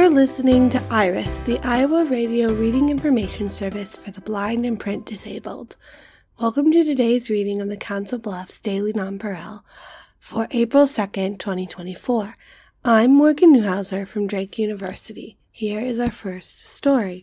listening to IRIS, the Iowa Radio Reading Information Service for the Blind and Print Disabled. Welcome to today's reading of the Council Bluffs Daily Nonpareil for April 2nd, 2024. I'm Morgan Newhouser from Drake University. Here is our first story.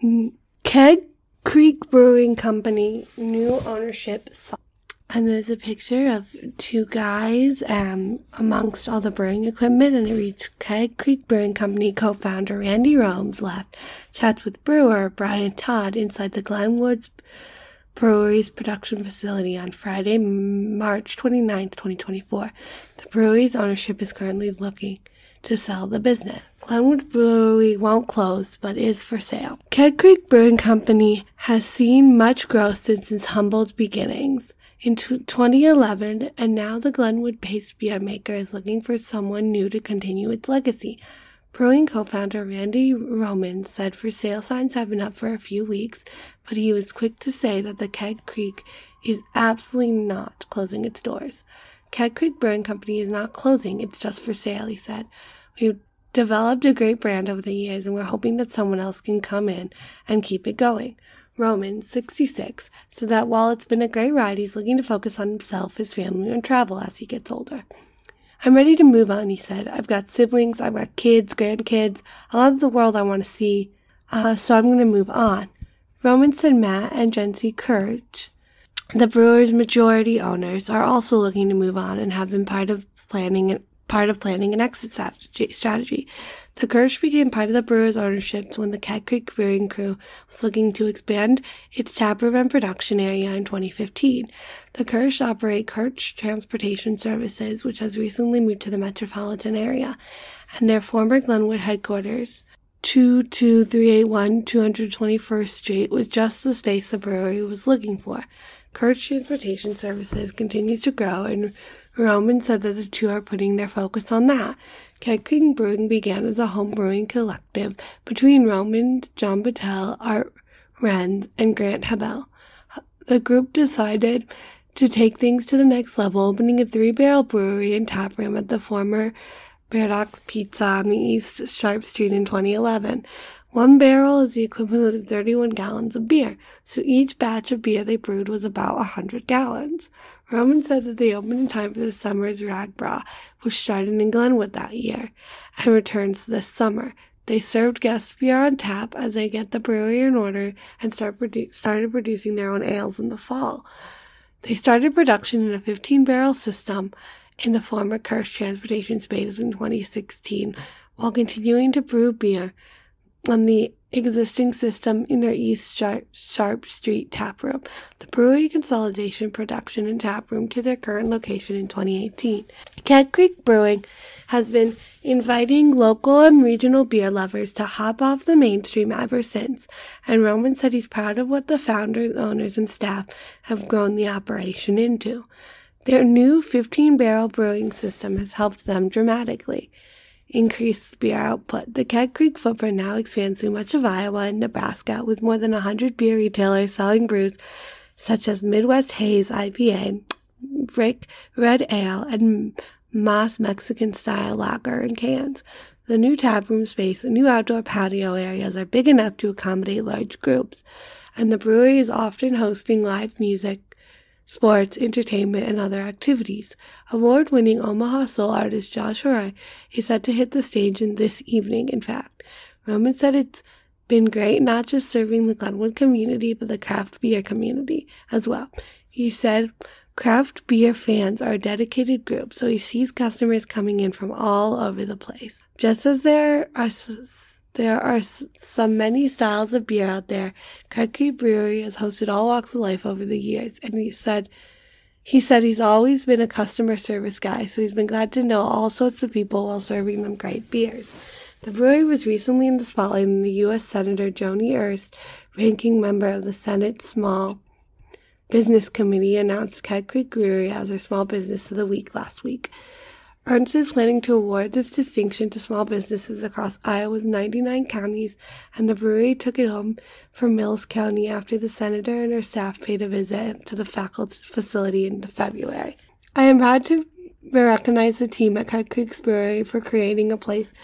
Keg Creek Brewing Company, new ownership. And there's a picture of two guys amongst all the brewing equipment, and it reads, Keg Creek Brewing Company co-founder Randy Romes left, chats with brewer Brian Todd inside the Glenwoods Brewery's production facility on Friday, March 29th, 2024. The brewery's ownership is currently looking to sell the business. Glenwood Brewery won't close, but is for sale. Keg Creek Brewing Company has seen much growth since its humble beginnings in 2011, and now the Glenwood-based beer maker is looking for someone new to continue its legacy. Brewing co-founder Randy Roman said for sale signs have been up for a few weeks, but he was quick to say that the Keg Creek is absolutely not closing its doors. Keg Creek Brewing Company is not closing, it's just for sale, he said. We've developed a great brand over the years, and we're hoping that someone else can come in and keep it going. Roman, 66, said that while it's been a great ride, he's looking to focus on himself, his family, and travel as he gets older. I'm ready to move on, he said. I've got siblings, I've got kids, grandkids, a lot of the world I want to see, so I'm going to move on. Roman said Matt and Jency Kirch, the brewer's majority owners, are also looking to move on and have been part of planning an exit strategy. The Kirsch became part of the brewer's ownership when the Keg Creek Brewing Crew was looking to expand its taproom and production area in 2015. The Kirsch operate Kirsch Transportation Services, which has recently moved to the metropolitan area, and their former Glenwood headquarters, 22381 221st Street, was just the space the brewery was looking for. Kirsch Transportation Services continues to grow, and Roman said that the two are putting their focus on that. Keg Creek Brewing began as a home brewing collective between Roman, John Battelle, Art Renz, and Grant Hebel. The group decided to take things to the next level, opening a 3-barrel brewery and taproom at the former Bardoc's Pizza on the East Sharp Street in 2011. 1 barrel is the equivalent of 31 gallons of beer, so each batch of beer they brewed was about 100 gallons. Roman said that they opened in time for the summer's Rag Bra, which started in Glenwood that year, and returns this summer. They served guest beer on tap as they get the brewery in order and started producing their own ales in the fall. They started production in a 15-barrel system in the former Kirsch Transportation Space in 2016, while continuing to brew beer on the existing system in their East Sharp Street taproom. The brewery consolidation, production, and taproom to their current location in 2018. Keg Creek Brewing has been inviting local and regional beer lovers to hop off the mainstream ever since, and Roman said he's proud of what the founders, owners, and staff have grown the operation into. Their new 15-barrel brewing system has helped them dramatically increase beer output. The Keg Creek footprint now expands through much of Iowa and Nebraska, with more than 100 beer retailers selling brews such as Midwest Haze IPA, Brick Red Ale, and Moss Mexican-style lager in cans. The new taproom space and new outdoor patio areas are big enough to accommodate large groups, and the brewery is often hosting live music, sports, entertainment, and other activities. Award-winning Omaha soul artist Josh Horai is set to hit the stage this evening, in fact. Roman said it's been great not just serving the Glenwood community, but the craft beer community as well. He said craft beer fans are a dedicated group, so he sees customers coming in from all over the place. Just as there are some many styles of beer out there, Keg Creek Brewery has hosted all walks of life over the years, and he said he's always been a customer service guy, so he's been glad to know all sorts of people while serving them great beers. The brewery was recently in the spotlight when the U.S. Senator Joni Ernst, ranking member of the Senate Small Business Committee, announced Keg Creek Brewery as her Small Business of the Week last week. Ernst is planning to award this distinction to small businesses across Iowa's 99 counties, and the brewery took it home from Mills County after the senator and her staff paid a visit to the faculty facility in February. I am proud to recognize the team at Keg Creek Brewery for creating a place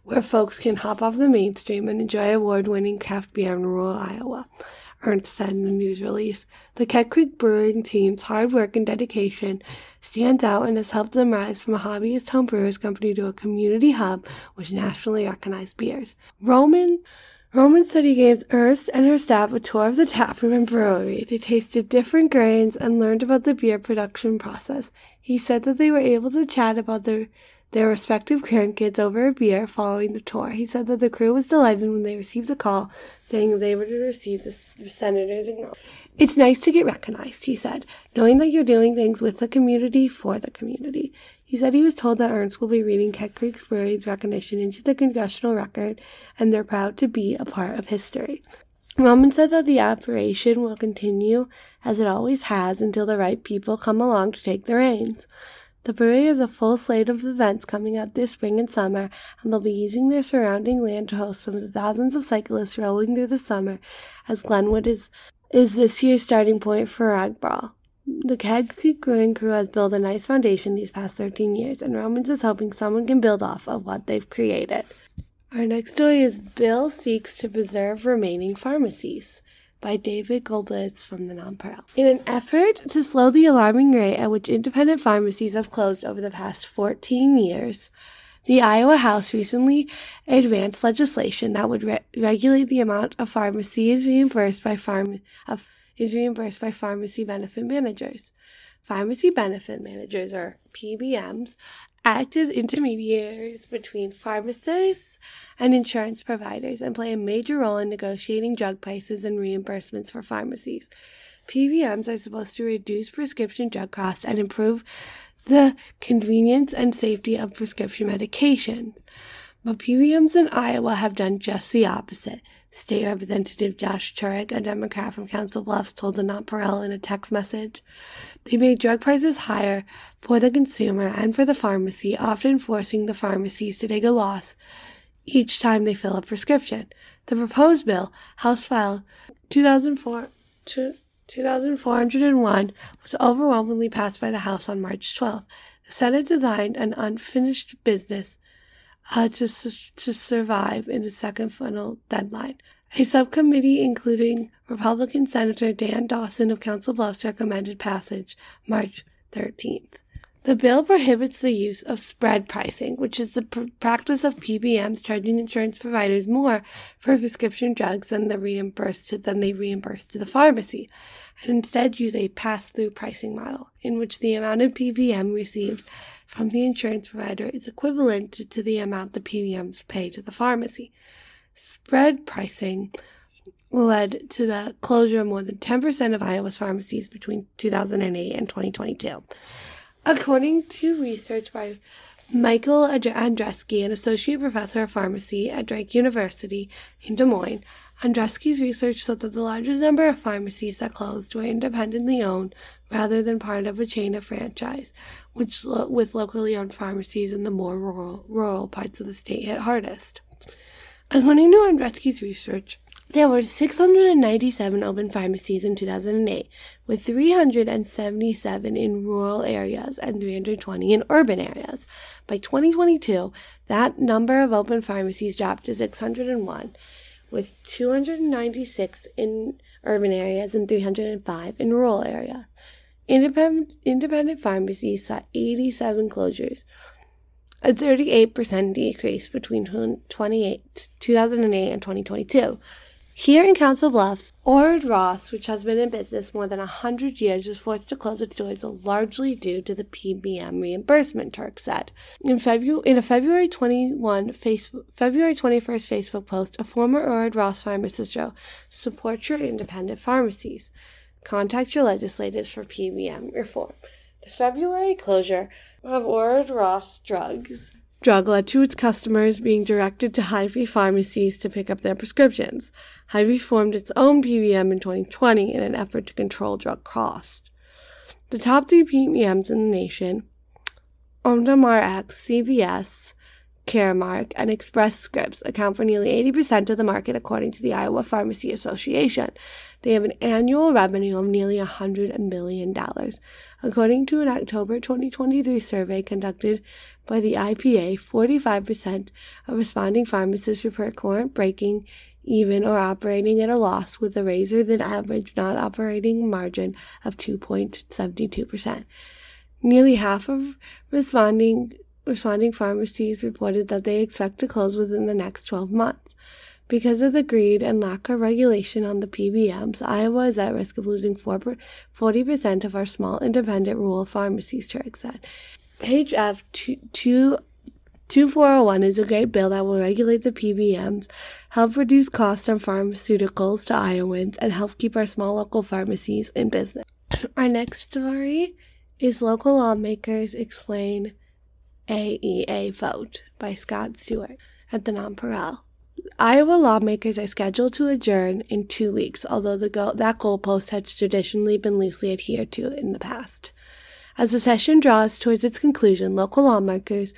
where folks can hop off the mainstream and enjoy award-winning craft beer in rural Iowa, Ernst said in a news release. The Keg Creek Brewing team's hard work and dedication stands out and has helped them rise from a hobbyist home brewers company to a community hub with nationally recognized beers. Roman said he gave Ernst and her staff a tour of the taproom and brewery. They tasted different grains and learned about the beer production process. He said that they were able to chat about their respective grandkids over a beer following the tour. He said that the crew was delighted when they received a call saying they were to receive the senator's acknowledgement. It's nice to get recognized, he said, knowing that you're doing things with the community for the community. He said he was told that Ernst will be reading Keg Creek Brewery's recognition into the congressional record, and they're proud to be a part of history. Roman said that the operation will continue as it always has until the right people come along to take the reins. The brewery has a full slate of events coming up this spring and summer, and they'll be using their surrounding land to host some of the thousands of cyclists rolling through the summer, as Glenwood is this year's starting point for Rag Brawl. The Keg Creek Brewing crew has built a nice foundation these past 13 years, and Romans is hoping someone can build off of what they've created. Our next story is Bill Seeks to Preserve Remaining Pharmacies, by David Golblitz from the Nonpareil. In an effort to slow the alarming rate at which independent pharmacies have closed over the past 14 years, the Iowa House recently advanced legislation that would regulate the amount of pharmacy is reimbursed by pharmacy benefit managers. Pharmacy benefit managers, or PBMs, act as intermediaries between pharmacists and insurance providers and play a major role in negotiating drug prices and reimbursements for pharmacies. PBMs are supposed to reduce prescription drug costs and improve the convenience and safety of prescription medications. But PBMs in Iowa have done just the opposite. State Representative Josh Turek, a Democrat from Council Bluffs, told the Nonpareil in a text message. They made drug prices higher for the consumer and for the pharmacy, often forcing the pharmacies to take a loss each time they fill a prescription. The proposed bill, House File 2401, was overwhelmingly passed by the House on March 12th. The Senate designed an unfinished business to survive in the second final deadline. A subcommittee, including Republican Senator Dan Dawson of Council Bluffs, recommended passage March 13th. The bill prohibits the use of spread pricing, which is the practice of PBMs charging insurance providers more for prescription drugs than they reimburse to the pharmacy, and instead use a pass-through pricing model, in which the amount a PBM receives from the insurance provider is equivalent to the amount the PBMs pay to the pharmacy. Spread pricing led to the closure of more than 10% of Iowa's pharmacies between 2008 and 2022. According to research by Michael Andreski, an associate professor of pharmacy at Drake University in Des Moines, Andreski's research showed that the largest number of pharmacies that closed were independently owned rather than part of a chain of franchise, with locally owned pharmacies in the more rural parts of the state hit hardest. According to Andreski's research, there were 697 open pharmacies in 2008, with 377 in rural areas and 320 in urban areas. By 2022, that number of open pharmacies dropped to 601, with 296 in urban areas and 305 in rural areas. Independent pharmacies saw 87 closures, a 38% decrease between 2008 and 2022. Here in Council Bluffs, Ord Ross, which has been in business more than 100 years, was forced to close its doors largely due to the PBM reimbursement, Turk said. In a February 21st Facebook post, a former Ord Ross pharmacist wrote, "Support your independent pharmacies. Contact your legislators for PBM reform." The February closure of Ord Ross drug led to its customers being directed to Hy-Vee pharmacies to pick up their prescriptions. Hy-Vee formed its own PBM in 2020 in an effort to control drug costs. The top 3 PBMs in the nation, OmniRx, CVS, Caremark, and Express Scripts, account for nearly 80% of the market, according to the Iowa Pharmacy Association. They have an annual revenue of nearly $100 million. According to an October 2023 survey conducted by the IPA, 45% of responding pharmacists report current breaking even or operating at a loss with a razor-than-average non-operating margin of 2.72%. Nearly half of responding pharmacies reported that they expect to close within the next 12 months. Because of the greed and lack of regulation on the PBMs, Iowa is at risk of losing 40% of our small independent rural pharmacies, Turek said. HF 2401 is a great bill that will regulate the PBMs, help reduce costs on pharmaceuticals to Iowans, and help keep our small local pharmacies in business. Our next story is Local Lawmakers Explain AEA Vote by Scott Stewart at the Nonpareil. Iowa lawmakers are scheduled to adjourn in 2 weeks, although that goalpost has traditionally been loosely adhered to in the past. As the session draws towards its conclusion, local lawmakers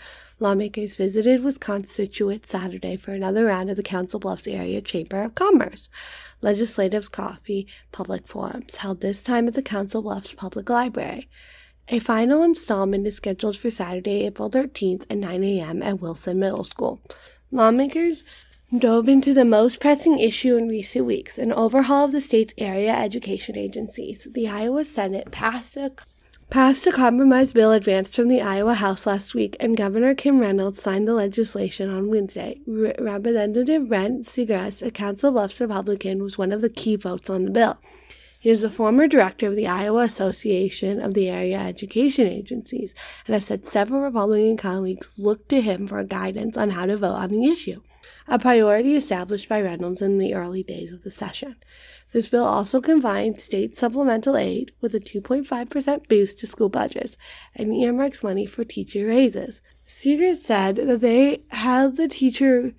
visited with constituents Saturday for another round of the Council Bluffs Area Chamber of Commerce Legislative Coffee Public Forums, held this time at the Council Bluffs Public Library. A final installment is scheduled for Saturday, April 13th at 9 a.m. at Wilson Middle School. Lawmakers dove into the most pressing issue in recent weeks, an overhaul of the state's area education agencies. The Iowa Senate passed a compromise bill advanced from the Iowa House last week, and Governor Kim Reynolds signed the legislation on Wednesday. Representative Brent Segrest, a Council Bluffs Republican, was one of the key votes on the bill. He is the former director of the Iowa Association of the Area Education Agencies and has said several Republican colleagues looked to him for guidance on how to vote on the issue, a priority established by Reynolds in the early days of the session. This bill also combines state supplemental aid with a 2.5% boost to school budgets and earmarks money for teacher raises. Seegers said that they had the teacher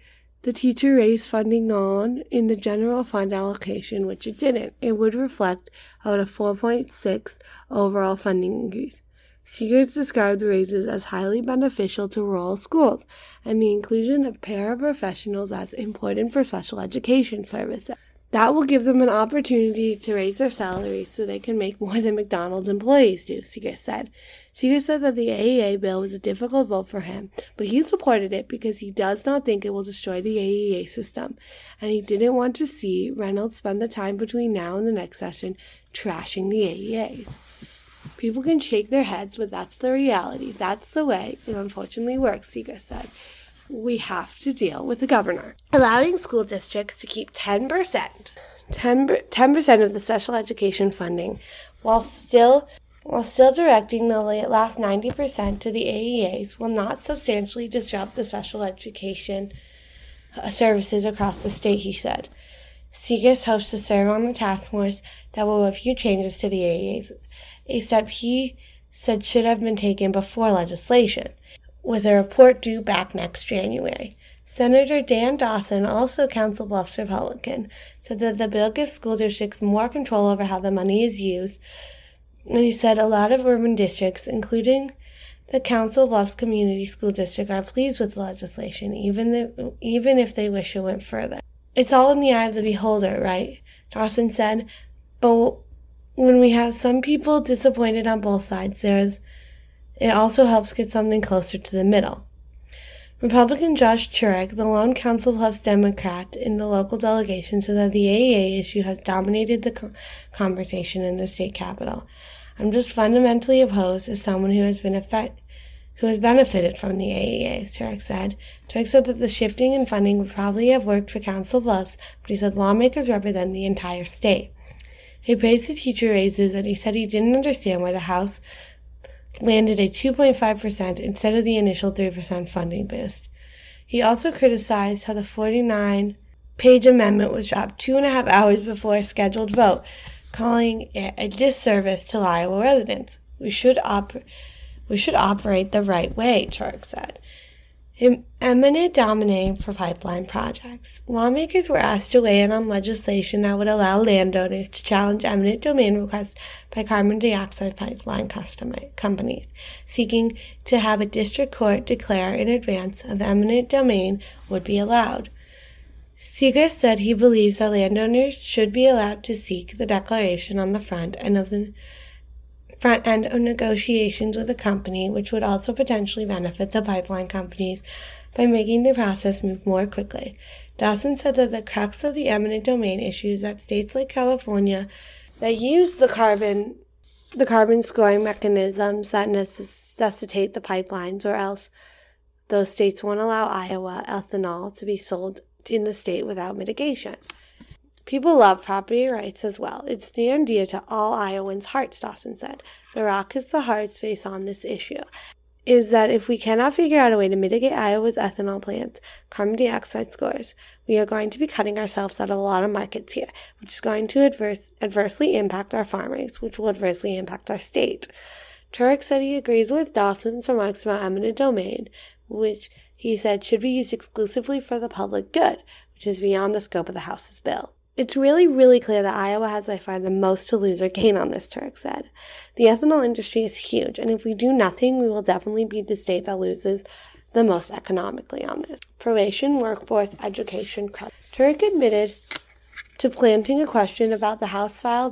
raise funding on in the general fund allocation, which it didn't. It would reflect about a 4.6 overall funding increase. Seegers described the raises as highly beneficial to rural schools and the inclusion of paraprofessionals as important for special education services. That will give them an opportunity to raise their salaries so they can make more than McDonald's employees do, Seegers said. Seegers said that the AEA bill was a difficult vote for him, but he supported it because he does not think it will destroy the AEA system, and he didn't want to see Reynolds spend the time between now and the next session trashing the AEAs. People can shake their heads, but that's the reality. That's the way it unfortunately works, Seegers said. We have to deal with the governor. Allowing school districts to keep 10% of the special education funding while still directing the last 90% to the AEAs will not substantially disrupt the special education services across the state, he said. Seegers hopes to serve on the task force that will review changes to the AEAs, a step he said should have been taken before legislation, with a report due back next January. Senator Dan Dawson, also Council Bluffs Republican, said that the bill gives school districts more control over how the money is used, and he said a lot of urban districts, including the Council Bluffs Community School District, are pleased with the legislation, even if they wish it went further. It's all in the eye of the beholder, right? Dawson said, but when we have some people disappointed on both sides, it also helps get something closer to the middle. Republican Josh Turek, the lone Council Bluffs Democrat in the local delegation, said that the AEA issue has dominated the conversation in the state capitol. I'm just fundamentally opposed as someone who has benefited from the AEAs, Turek said. Turek said that the shifting in funding would probably have worked for Council Bluffs, but he said lawmakers represent the entire state. He praised the teacher raises, and he said he didn't understand why the House landed a 2.5% instead of the initial 3% funding boost. He also criticized how the 49-page amendment was dropped 2.5 hours before a scheduled vote, calling it a disservice to Iowa residents. We should operate the right way, Turek said. Eminent domain for pipeline projects. Lawmakers were asked to weigh in on legislation that would allow landowners to challenge eminent domain requests by carbon dioxide pipeline companies, seeking to have a district court declare in advance of eminent domain would be allowed. Seegers said he believes that landowners should be allowed to seek the declaration on the front end of front end of negotiations with the company, which would also potentially benefit the pipeline companies by making the process move more quickly. Dawson said that the crux of the eminent domain issue is that states like California that use the carbon scoring mechanisms that necessitate the pipelines, or else those states won't allow Iowa ethanol to be sold in the state without mitigation. People love property rights as well. It's near and dear to all Iowans' hearts, Dawson said. The rock is the hard space on this issue, is that if we cannot figure out a way to mitigate Iowa's ethanol plant's carbon dioxide scores, we are going to be cutting ourselves out of a lot of markets here, which is going to adversely impact our farmers, which will adversely impact our state. Turek said he agrees with Dawson's remarks about eminent domain, which he said should be used exclusively for the public good, which is beyond the scope of the House's bill. It's really, really clear that Iowa has by far the most to lose or gain on this, Turek said. The ethanol industry is huge, and if we do nothing, we will definitely be the state that loses the most economically on this. Probation, workforce, education, credit. Turek admitted to planting a question about the House File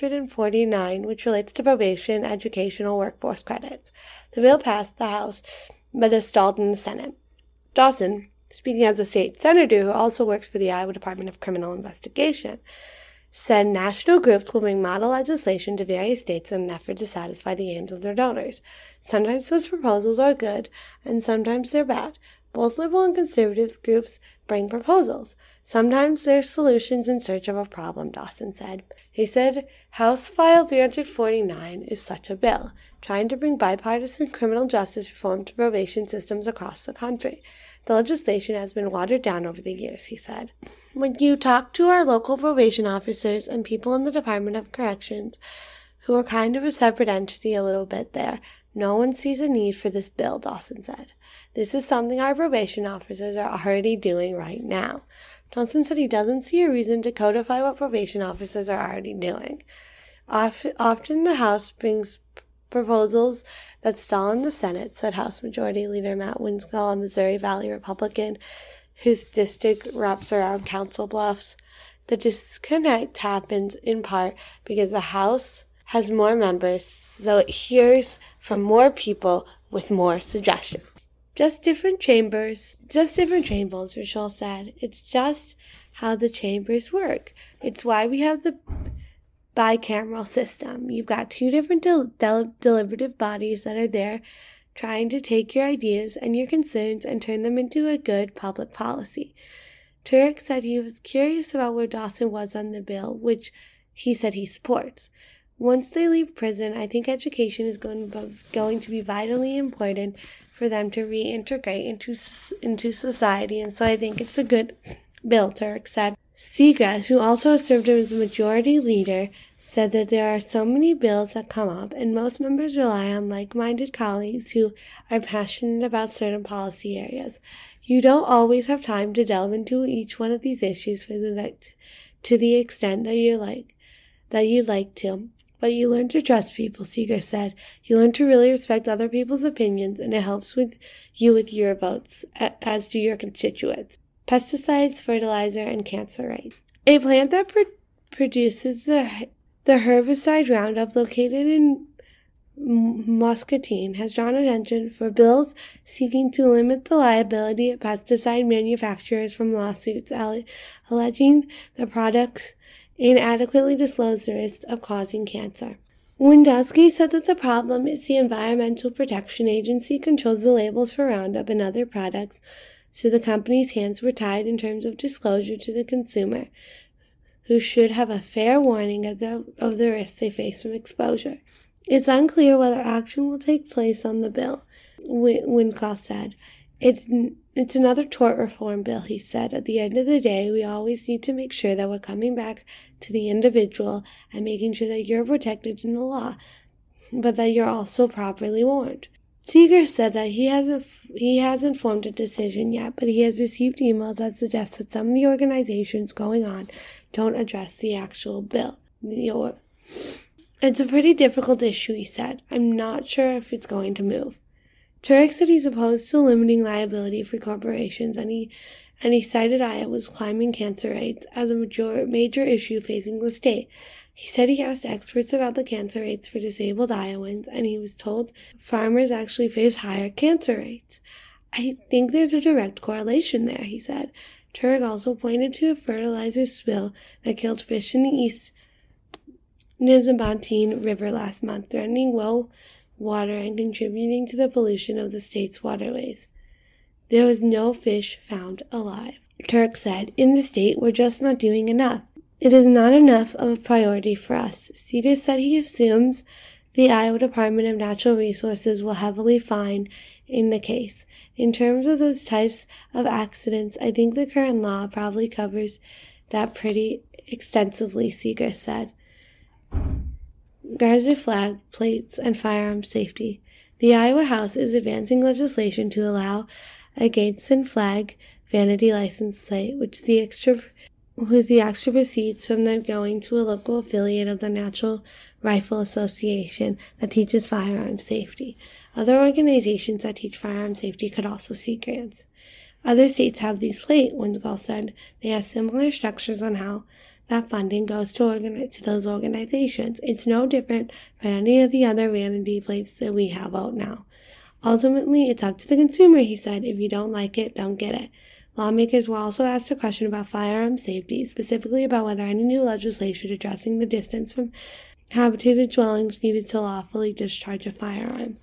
349, which relates to probation, educational, workforce credits. The bill passed the House, but is stalled in the Senate. Dawson, speaking as a state senator who also works for the Iowa Department of Criminal Investigation, said national groups will bring model legislation to various states in an effort to satisfy the aims of their donors. Sometimes those proposals are good, and sometimes they're bad. Both liberal and conservative groups bring proposals. Sometimes they're solutions in search of a problem, Dawson said. He said House File 349 is such a bill, trying to bring bipartisan criminal justice reform to probation systems across the country. The legislation has been watered down over the years, he said. When you talk to our local probation officers and people in the Department of Corrections, who are kind of a separate entity a little bit there, no one sees a need for this bill, Dawson said. This is something our probation officers are already doing right now. Dawson said he doesn't see a reason to codify what probation officers are already doing. Often the House brings proposals that stall in the Senate, said House Majority Leader Matt Winskell, a Missouri Valley Republican whose district wraps around Council Bluffs. The disconnect happens in part because the House has more members, so it hears from more people with more suggestions. Just different chambers, Rachel said. It's just how the chambers work. It's why we have the bicameral system. You've got two different deliberative bodies that are there trying to take your ideas and your concerns and turn them into a good public policy. Turek said he was curious about where Dawson was on the bill, which he said he supports. Once they leave prison, I think education is going to be vitally important for them to reintegrate into society, and so I think it's a good bill, Turek said. Seagrass, who also served as majority leader, said that there are so many bills that come up, and most members rely on like-minded colleagues who are passionate about certain policy areas. You don't always have time to delve into each one of these issues to the extent that you'd like to. But you learn to trust people, Seeger said. You learn to really respect other people's opinions, and it helps with your votes, as do your constituents. Pesticides, fertilizer, and cancer rates. A plant that produces the herbicide Roundup, located in Muscatine, has drawn attention for bills seeking to limit the liability of pesticide manufacturers from lawsuits alleging the products inadequately disclose the risk of causing cancer. Wendowski said that the problem is the Environmental Protection Agency controls the labels for Roundup and other products, so the company's hands were tied in terms of disclosure to the consumer, who should have a fair warning of the risks they face from exposure. It's unclear whether action will take place on the bill, Wincott said. It's another tort reform bill, he said. At the end of the day, we always need to make sure that we're coming back to the individual and making sure that you're protected in the law, but that you're also properly warned. Seeger said that he hasn't formed a decision yet, but he has received emails that suggest that some of the organizations going on don't address the actual bill. It's a pretty difficult issue, he said. I'm not sure if it's going to move. Turek said he's opposed to limiting liability for corporations, and he cited Iowa's climbing cancer rates as a major issue facing the state. He said he asked experts about the cancer rates for disabled Iowans, and he was told farmers actually face higher cancer rates. I think there's a direct correlation there, he said. Turek also pointed to a fertilizer spill that killed fish in the East Nizamantine River last month, threatening well water and contributing to the pollution of the state's waterways. There was no fish found alive. Turek said, "In the state, we're just not doing enough. It is not enough of a priority for us." Seeger said he assumes the Iowa Department of Natural Resources will heavily fine in the case. In terms of those types of accidents, I think the current law probably covers that pretty extensively, Seeger said. Regards to flag plates and firearm safety, the Iowa House is advancing legislation to allow a Gadsden flag vanity license plate, with the extra proceeds from them going to a local affiliate of the National Rifle Association that teaches firearm safety. Other organizations that teach firearm safety could also seek grants. Other states have these plates, Windgall said. They have similar structures on how that funding goes to those organizations. It's no different from any of the other vanity plates that we have out now. Ultimately, it's up to the consumer, he said. If you don't like it, don't get it. Lawmakers were also asked a question about firearm safety, specifically about whether any new legislation addressing the distance from habitated dwellings needed to lawfully discharge a firearm.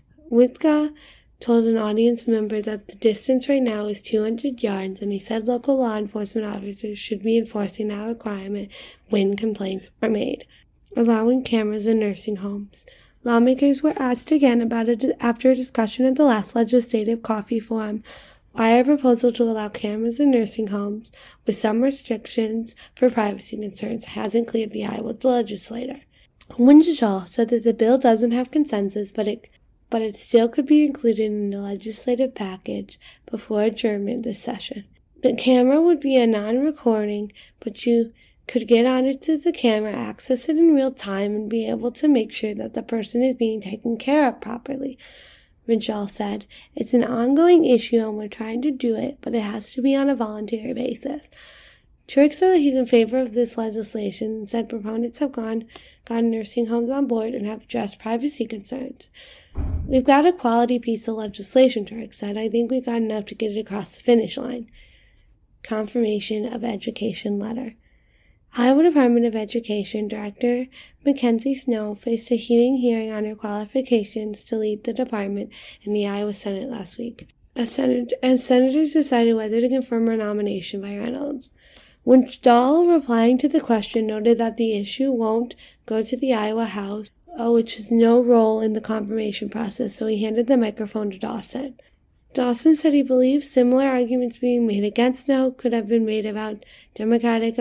Witka told an audience member that the distance right now is 200 yards, and he said local law enforcement officers should be enforcing that requirement when complaints are made. Allowing cameras in nursing homes. Lawmakers were asked again about it after a discussion at the last legislative coffee forum why a proposal to allow cameras in nursing homes with some restrictions for privacy concerns hasn't cleared the Iowa legislature. Winchell said that the bill doesn't have consensus, but it still could be included in the legislative package before adjournment this session. The camera would be a non-recording, but you could get onto the camera, access it in real time, and be able to make sure that the person is being taken care of properly. Winchell said, "It's an ongoing issue and we're trying to do it, but it has to be on a voluntary basis." Turek said that he's in favor of this legislation and said proponents have gotten nursing homes on board and have addressed privacy concerns. "We've got a quality piece of legislation," Turek said. "I think we've got enough to get it across the finish line." Confirmation of education letter. Iowa Department of Education Director Mackenzie Snow faced a hearing on her qualifications to lead the department in the Iowa Senate last week, as senators decided whether to confirm her nomination by Reynolds. Winchell, replying to the question, noted that the issue won't go to the Iowa House, which has no role in the confirmation process, so he handed the microphone to Dawson. Dawson said he believes similar arguments being made against Snow could have been made about Democratic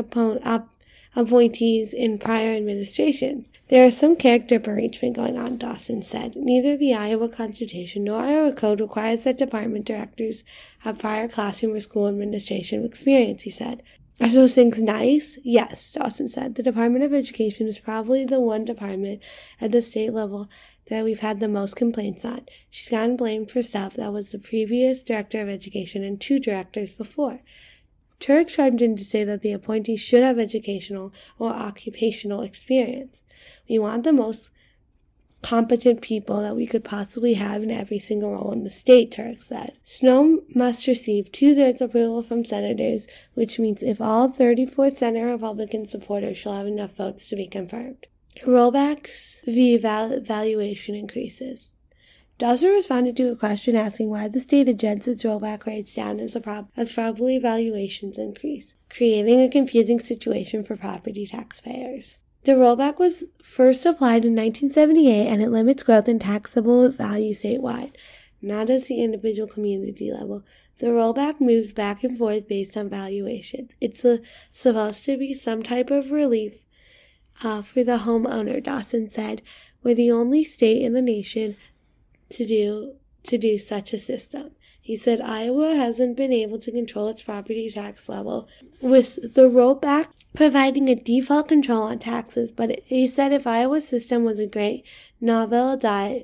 appointees in prior administrations. "There is some character bereavement going on," Dawson said. "Neither the Iowa Constitution nor Iowa Code requires that department directors have prior classroom or school administration experience," he said. "Are those things nice?" "Yes," Dawson said. "The Department of Education is probably the one department at the state level that we've had the most complaints on. She's gotten blamed for stuff that was the previous director of education and 2 directors before." Turek chimed in to say that the appointees should have educational or occupational experience. "We want the most competent people that we could possibly have in every single role in the state," Turek said. Snow must receive 2/3 approval from senators, which means if all 34 Senate Republican supporters shall have enough votes to be confirmed. Rollbacks v. valuation increases. Dawson responded to a question asking why the state adjusts its rollback rates down as property valuations increase, creating a confusing situation for property taxpayers. The rollback was first applied in 1978, and it limits growth in taxable value statewide, not at the individual community level. The rollback moves back and forth based on valuations. It's supposed to be some type of relief for the homeowner, Dawson said. "We're the only state in the nation to do such a system." He said Iowa hasn't been able to control its property tax level, with the rollback providing a default control on taxes, but he said if Iowa's system was a great novel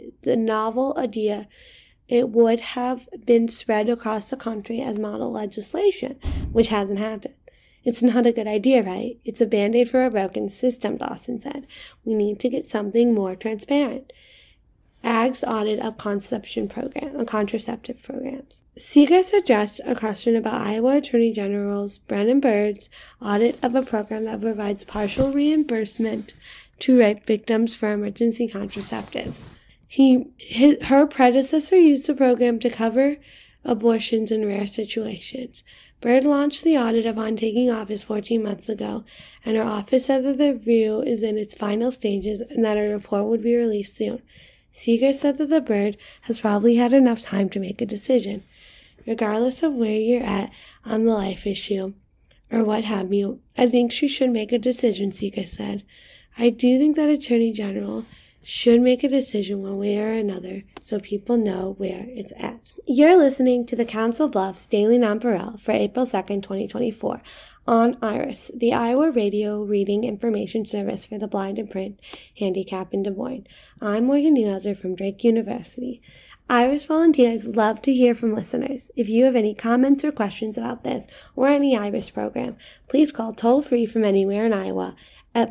idea, it would have been spread across the country as model legislation, which hasn't happened. It's not a good idea, right? It's a band-aid for a broken system, Dawson said. We need to get something more transparent. AG's audit of contraceptive programs. Sega's addressed a question about Iowa Attorney General Brennan Byrd's audit of a program that provides partial reimbursement to rape victims for emergency contraceptives. Her predecessor used the program to cover abortions in rare situations. Byrd launched the audit upon taking office 14 months ago, and her office said that the review is in its final stages and that a report would be released soon. Sega said that the Byrd has probably had enough time to make a decision. Regardless of where you're at on the life issue, or what have you, I think she should make a decision, Sega said. I do think that Attorney General should make a decision one way or another so people know where it's at. You're listening to the Council Bluffs Daily Nonpareil for April 2nd, 2024 on IRIS, the Iowa Radio Reading Information Service for the Blind and Print Handicap in Des Moines. I'm Morgan Neuhauser from Drake University. IRIS volunteers love to hear from listeners. If you have any comments or questions about this or any IRIS program, please call toll-free from anywhere in Iowa at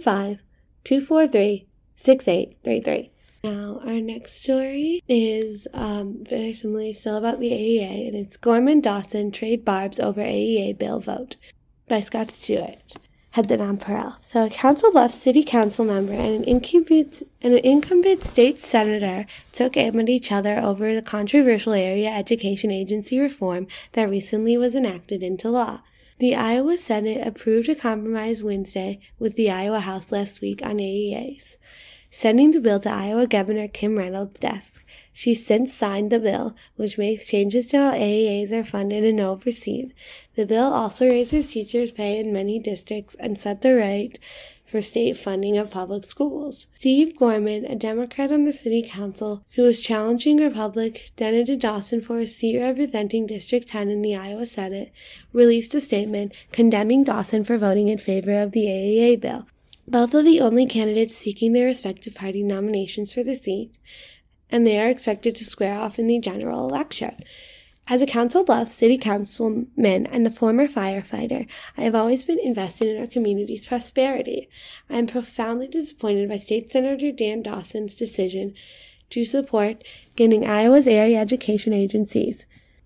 515-243-6833. Now, our next story is very similarly still about the AEA, and it's Gorman-Dawson trade barbs over AEA bill vote by Scott Stewart, head the Nonpareil. So a Council Bluffs City Council member and an incumbent state senator took aim at each other over the controversial area education agency reform that recently was enacted into law. The Iowa Senate approved a compromise Wednesday with the Iowa House last week on AEAs, sending the bill to Iowa Governor Kim Reynolds' desk. She's since signed the bill, which makes changes to how AEAs are funded and overseen. The bill also raises teachers' pay in many districts and set the rate for state funding of public schools. Steve Gorman, a Democrat on the City Council who was challenging Republican Dennis Dawson for a seat representing District 10 in the Iowa Senate, released a statement condemning Dawson for voting in favor of the AEA bill. Both are the only candidates seeking their respective party nominations for the seat, and they are expected to square off in the general election. As a Council Bluffs City Councilman and a former firefighter, I have always been invested in our community's prosperity. I am profoundly disappointed by State Senator Dan Dawson's decision to support gutting Iowa's area education agencies.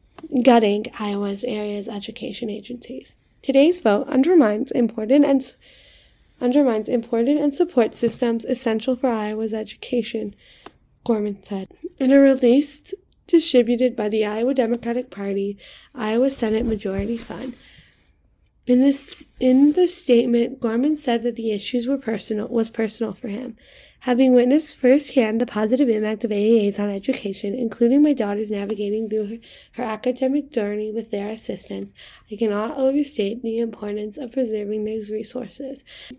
Today's vote undermines important and support systems essential for Iowa's education, Gorman said. In a release distributed by the Iowa Democratic Party, Iowa Senate Majority Fund. In the statement, Gorman said that the issues was personal for him. Having witnessed firsthand the positive impact of AEAs on education, including my daughters navigating through her academic journey with their assistance, I cannot overstate the importance of preserving these resources.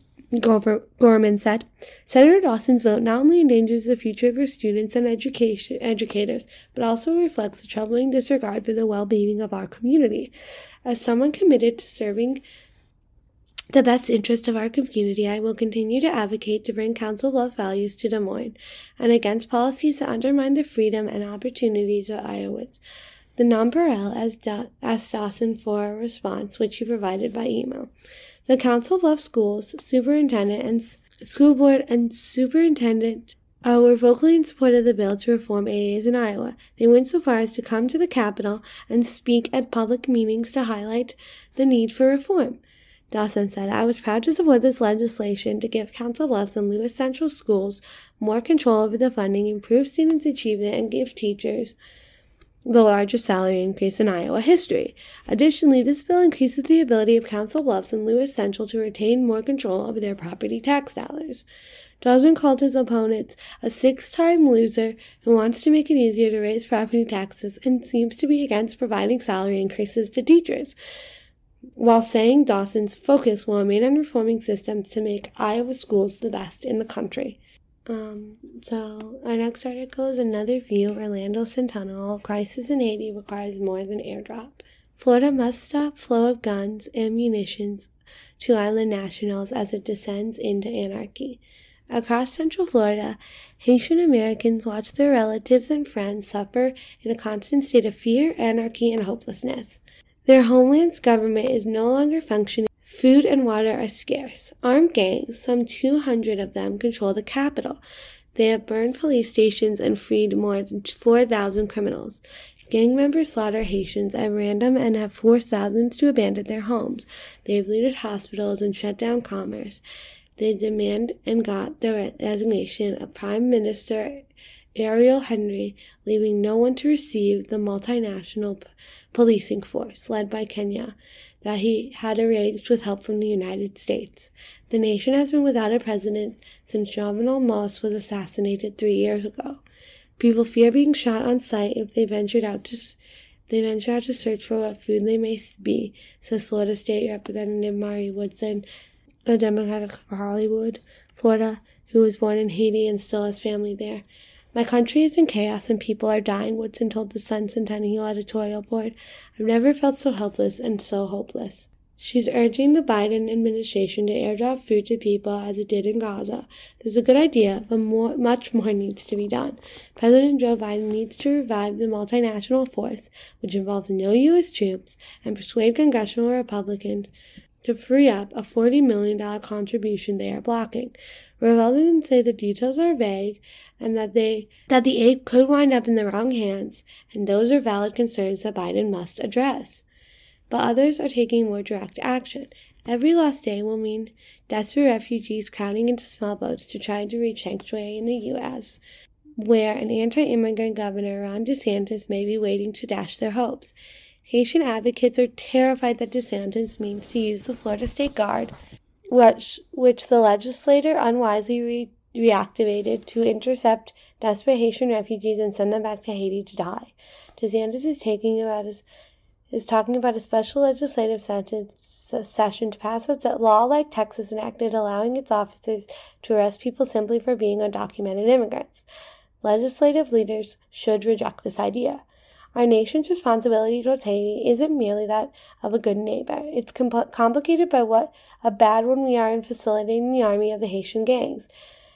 Gorman said, Senator Dawson's vote not only endangers the future of her students and educators, but also reflects the troubling disregard for the well-being of our community. As someone committed to serving the best interest of our community, I will continue to advocate to bring Council Bluffs values to Des Moines and against policies that undermine the freedom and opportunities of Iowans. The Nonpareil asked Dawson for a response, which he provided by email. The Council Bluffs Schools superintendent and school board and superintendent were vocally in support of the bill to reform AEAs in Iowa. They went so far as to come to the Capitol and speak at public meetings to highlight the need for reform. Dawson said, I was proud to support this legislation to give Council Bluffs and Lewis Central schools more control over the funding, improve students' achievement, and give teachers the largest salary increase in Iowa history. Additionally, this bill increases the ability of Council Bluffs and Lewis Central to retain more control over their property tax dollars. Dawson called his opponents a six-time loser who wants to make it easier to raise property taxes and seems to be against providing salary increases to teachers, while saying Dawson's focus will remain on reforming systems to make Iowa schools the best in the country. So our next article is Another View, Orlando Sentinel, Crisis in Haiti requires more than airdrop. Florida must stop flow of guns and munitions to island nationals as it descends into anarchy. Across Central Florida, Haitian Americans watch their relatives and friends suffer in a constant state of fear, anarchy, and hopelessness. Their homeland's government is no longer functioning Food and water are scarce. Armed gangs, some 200 of them, control the capital. They have burned police stations and freed more than 4,000 criminals. Gang members slaughter Haitians at random and have forced thousands to abandon their homes. They have looted hospitals and shut down commerce. They demand and got the resignation of Prime Minister Ariel Henry, leaving no one to receive the multinational policing force, led by Kenya, that he had arranged with help from the United States. The nation has been without a president since Jovenel Moise was assassinated 3 years ago. People fear being shot on sight if they venture out to search for what food they may be, says Florida State Representative Mari Woodson, a Democratic for Hollywood, Florida, who was born in Haiti and still has family there. My country is in chaos and people are dying, Woodson told the Sun Centennial editorial board. I've never felt so helpless and so hopeless. She's urging the Biden administration to airdrop food to people as it did in Gaza. There's a good idea, but much more needs to be done. President Joe Biden needs to revive the multinational force, which involves no U.S. troops, and persuade congressional Republicans to free up a $40 million contribution they are blocking. Republicans say the details are vague and that the aid could wind up in the wrong hands, and those are valid concerns that Biden must address. But others are taking more direct action. Every lost day will mean desperate refugees crowding into small boats to try to reach sanctuary in the U.S., where an anti-immigrant governor, Ron DeSantis, may be waiting to dash their hopes. Haitian advocates are terrified that DeSantis means to use the Florida State Guard, which the legislator unwisely reactivated to intercept desperate Haitian refugees and send them back to Haiti to die. DeSantis is talking about a special legislative session to pass a law like Texas enacted, allowing its officers to arrest people simply for being undocumented immigrants. Legislative leaders should reject this idea. Our nation's responsibility towards Haiti isn't merely that of a good neighbor. It's complicated by what a bad one we are in facilitating the army of the Haitian gangs.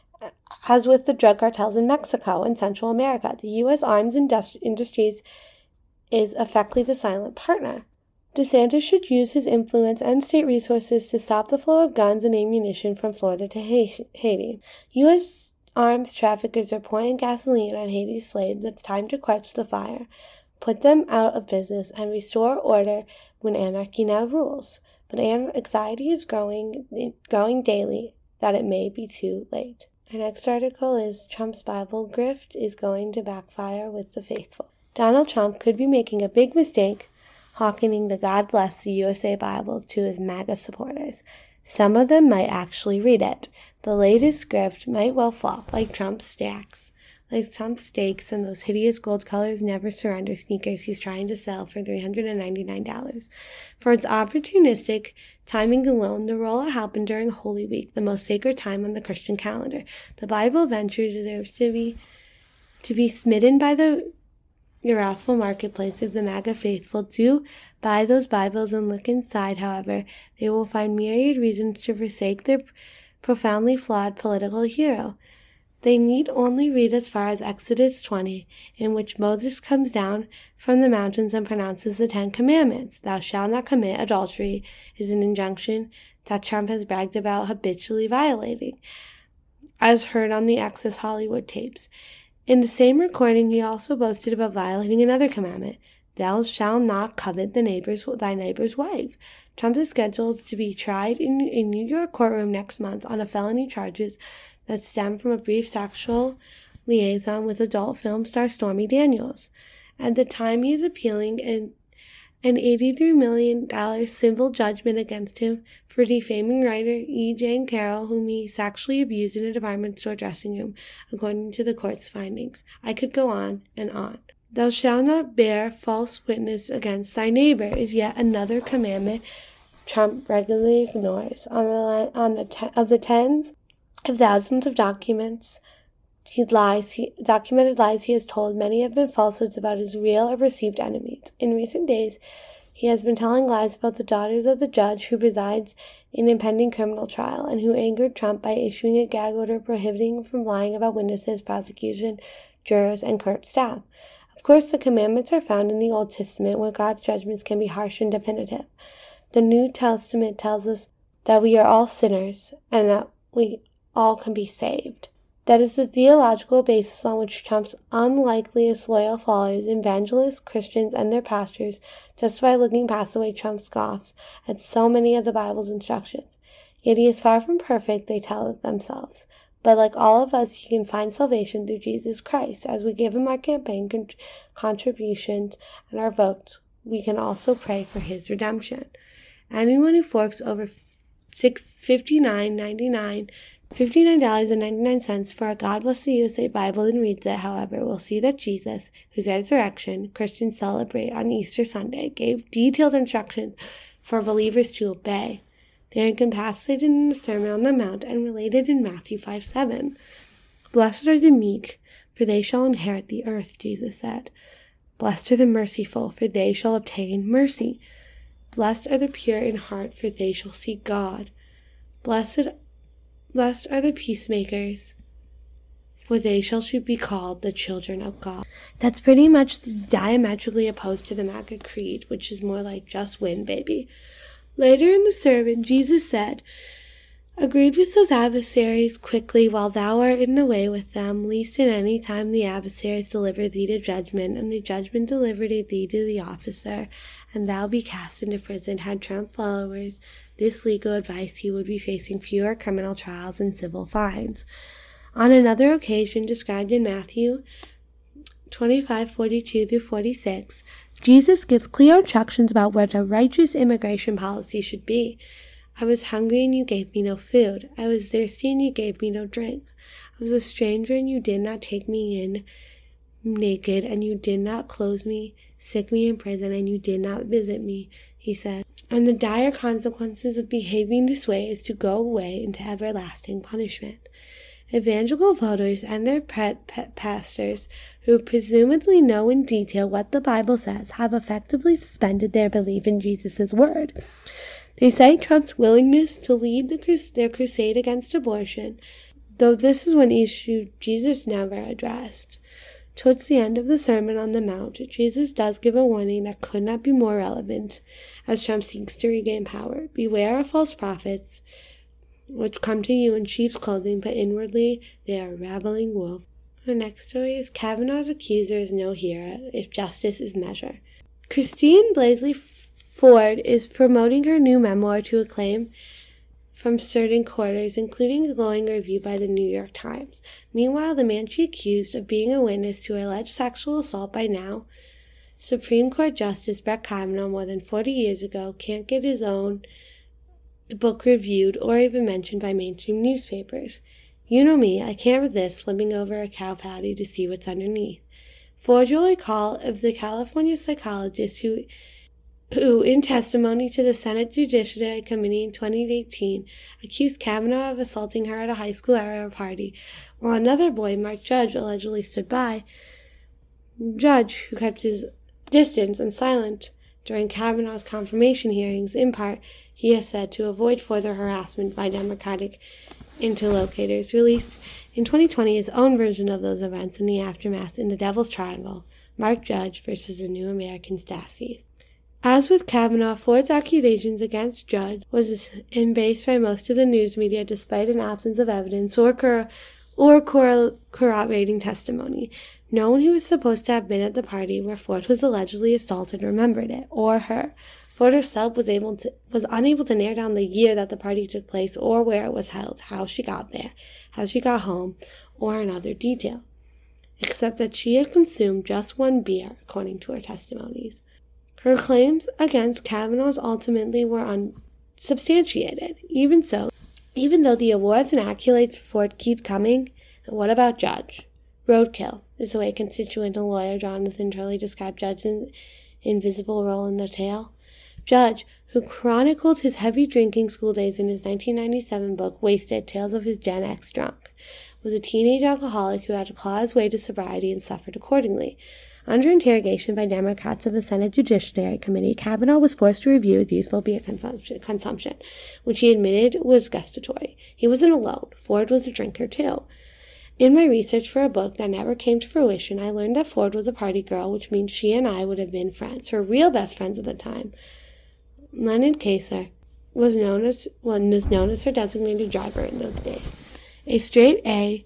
As with the drug cartels in Mexico and Central America, the U.S. arms industries is effectively the silent partner. DeSantis should use his influence and state resources to stop the flow of guns and ammunition from Florida to Haiti. U.S. arms traffickers are pouring gasoline on Haiti's slaves. It's time to quench the fire, put them out of business, and restore order when anarchy now rules. But anxiety is growing daily that it may be too late. Our next article is Trump's Bible grift is going to backfire with the faithful. Donald Trump could be making a big mistake hawking the God Bless the USA Bible to his MAGA supporters. Some of them might actually read it. The latest grift might well flop, like Trump's steaks and those hideous gold colors never surrender sneakers he's trying to sell for $399. For its opportunistic timing alone, the rollout happened during Holy Week, the most sacred time on the Christian calendar. The Bible venture deserves to be smitten by the wrathful marketplace. If the MAGA faithful do buy those Bibles and look inside, however, they will find myriad reasons to forsake their profoundly flawed political hero. They need only read as far as Exodus 20, in which Moses comes down from the mountains and pronounces the 10 Commandments. Thou shalt not commit adultery is an injunction that Trump has bragged about habitually violating, as heard on the Access Hollywood tapes. In the same recording, he also boasted about violating another commandment. Thou shalt not covet thy neighbor's wife. Trump is scheduled to be tried in a New York courtroom next month on felony charges that stem from a brief sexual liaison with adult film star Stormy Daniels. At the time, he is appealing an $83 million civil judgment against him for defaming writer E. Jane Carroll, whom he sexually abused in a department store dressing room, according to the court's findings. I could go on and on. Thou shalt not bear false witness against thy neighbor is yet another commandment Trump regularly ignores. Of the tens of thousands of documented lies he has told, many have been falsehoods about his real or perceived enemies. In recent days, he has been telling lies about the daughters of the judge who presides in an impending criminal trial and who angered Trump by issuing a gag order prohibiting him from lying about witnesses, prosecution, jurors, and court staff. Of course, the commandments are found in the Old Testament, where God's judgments can be harsh and definitive. The New Testament tells us that we are all sinners and that we all can be saved. That is the theological basis on which Trump's unlikeliest loyal followers, evangelists, Christians, and their pastors justify looking past the way Trump scoffs at so many of the Bible's instructions. Yet he is far from perfect, they tell themselves. But like all of us, he can find salvation through Jesus Christ. As we give him our campaign contributions and our votes, we can also pray for his redemption. Anyone who forks over $59.99 for a God Bless the USA Bible and reads it, however, will see that Jesus, whose resurrection Christians celebrate on Easter Sunday, gave detailed instructions for believers to obey. They are encapsulated in the Sermon on the Mount and related in Matthew 5:7. Blessed are the meek, for they shall inherit the earth, Jesus said. Blessed are the merciful, for they shall obtain mercy. Blessed are the pure in heart, for they shall see God. Blessed are the peacemakers, for they shall be called the children of God. That's pretty much diametrically opposed to the MAGA creed, which is more like just win, baby. Later in the sermon, Jesus said, Agreed with those adversaries quickly while thou art in the way with them, lest at any time the adversaries deliver thee to judgment, and the judgment deliver thee to the officer, and thou be cast into prison. Had Trump followers this legal advice, he would be facing fewer criminal trials and civil fines. On another occasion described in Matthew 25:42-46, Jesus gives clear instructions about what a righteous immigration policy should be. I was hungry and you gave me no food. I was thirsty and you gave me no drink. I was a stranger and you did not take me in, naked and you did not clothe me, sick me in prison and you did not visit me, he said. And the dire consequences of behaving this way is to go away into everlasting punishment. Evangelical voters and their pastors, who presumably know in detail what the Bible says, have effectively suspended their belief in Jesus' word. They cite Trump's willingness to lead their crusade against abortion, though this is one issue Jesus never addressed. Towards the end of the Sermon on the Mount, Jesus does give a warning that could not be more relevant as Trump seeks to regain power. Beware of false prophets, which come to you in sheep's clothing, but inwardly they are ravening wolves. The next story is Kavanaugh's accuser is no hero if justice is measure. Christine Blasey Ford is promoting her new memoir to acclaim from certain quarters, including a glowing review by the New York Times. Meanwhile, the man she accused of being a witness to alleged sexual assault by now Supreme Court Justice Brett Kavanaugh more than 40 years ago can't get his own book reviewed or even mentioned by mainstream newspapers. You know me, I can't resist flipping over a cow patty to see what's underneath. Ford will recall of the California psychologist who in testimony to the Senate Judiciary Committee in 2018, accused Kavanaugh of assaulting her at a high school area party, while another boy, Mark Judge, allegedly stood by. Judge, who kept his distance and silent during Kavanaugh's confirmation hearings, in part, he has said, to avoid further harassment by Democratic interlocutors, released in 2020 his own version of those events in the aftermath in the Devil's Triangle, Mark Judge versus the New American Stasi. As with Kavanaugh, Ford's accusations against Judge was embraced by most of the news media despite an absence of evidence or corroborating testimony. No one who was supposed to have been at the party where Ford was allegedly assaulted remembered it, or her. Ford herself was unable to narrow down the year that the party took place or where it was held, how she got there, how she got home, or another detail, except that she had consumed just one beer, according to her testimonies. Her claims against Kavanaugh ultimately were unsubstantiated. Even though the awards and accolades for Ford keep coming, and what about Judge? Roadkill is the way constituent and lawyer Jonathan Turley described Judge's invisible role in the tale. Judge, who chronicled his heavy drinking school days in his 1997 book, Wasted, Tales of His Gen X Drunk, was a teenage alcoholic who had to claw his way to sobriety and suffered accordingly. Under interrogation by Democrats of the Senate Judiciary Committee, Kavanaugh was forced to review his phobia consumption, which he admitted was gustatory. He wasn't alone. Ford was a drinker too. In my research for a book that never came to fruition, I learned that Ford was a party girl, which means she and I would have been friends, her real best friends at the time. Leonard Kaser, was known as her designated driver in those days. A straight A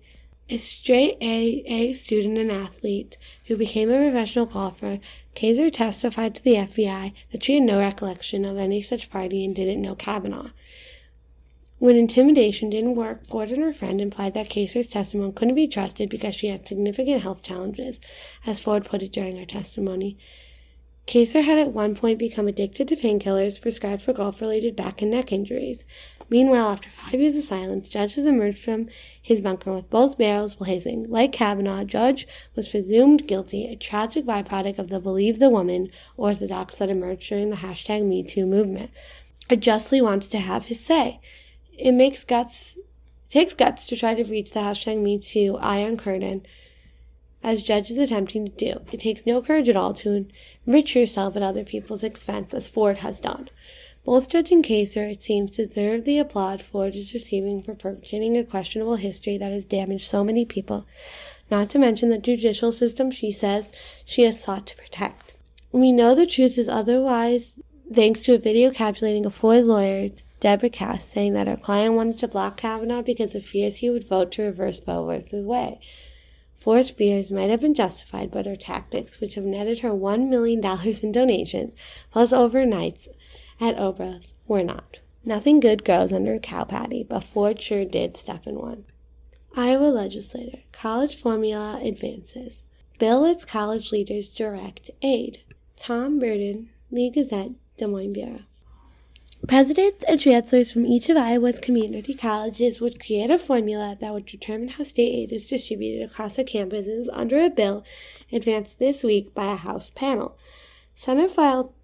student and athlete who became a professional golfer, Kaiser testified to the FBI that she had no recollection of any such party and didn't know Kavanaugh. When intimidation didn't work, Ford and her friend implied that Kaiser's testimony couldn't be trusted because she had significant health challenges, as Ford put it during her testimony. Kaiser had at one point become addicted to painkillers prescribed for golf-related back and neck injuries. Meanwhile, after 5 years of silence, Judge has emerged from his bunker with both barrels blazing. Like Kavanaugh, Judge was presumed guilty, a tragic byproduct of the Believe the Woman orthodox that emerged during the #MeToo movement. It justly wants to have his say. It takes guts to try to reach the #MeToo Iron Curtain, as Judge is attempting to do. It takes no courage at all to enrich yourself at other people's expense, as Ford has done. Both Judge and Kaiser, it seems, deserve the applaud Ford is receiving for perpetrating a questionable history that has damaged so many people, not to mention the judicial system she says she has sought to protect. We know the truth is otherwise thanks to a video capsulating a Ford lawyer, Deborah Cass, saying that her client wanted to block Kavanaugh because of fears he would vote to reverse Roe vs. Wade. Ford's fears might have been justified, but her tactics, which have netted her $1 million in donations, plus overnights at Oprah's, were not. Nothing good grows under a cow patty, but Ford sure did step in one. Iowa legislator. College formula advances. Bill lets college leaders direct aid. Tom Burden, Lee Gazette, Des Moines Bureau. Presidents and chancellors from each of Iowa's community colleges would create a formula that would determine how state aid is distributed across the campuses under a bill advanced this week by a House panel. Senate File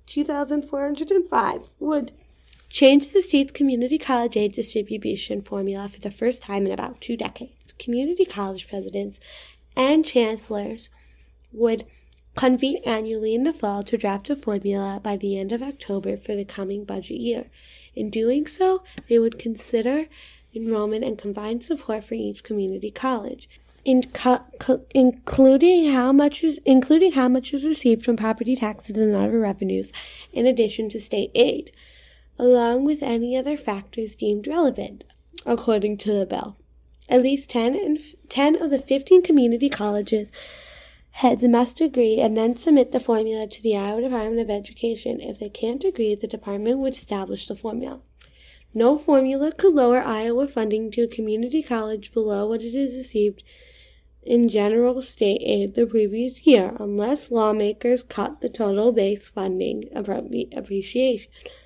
2405 would change the state's community college aid distribution formula for the first time in about 2 decades. Community college presidents and chancellors would convene annually in the fall to draft a formula by the end of October for the coming budget year. In doing so, they would consider enrollment and combined support for each community college, including how much is received from property taxes and other revenues, in addition to state aid, along with any other factors deemed relevant, according to the bill. At least 10 of the 15 community colleges heads must agree and then submit the formula to the Iowa Department of Education. If they can't agree, the department would establish the formula. No formula could lower Iowa funding to a community college below what it has received in general state aid the previous year, unless lawmakers cut the total base funding appropriation.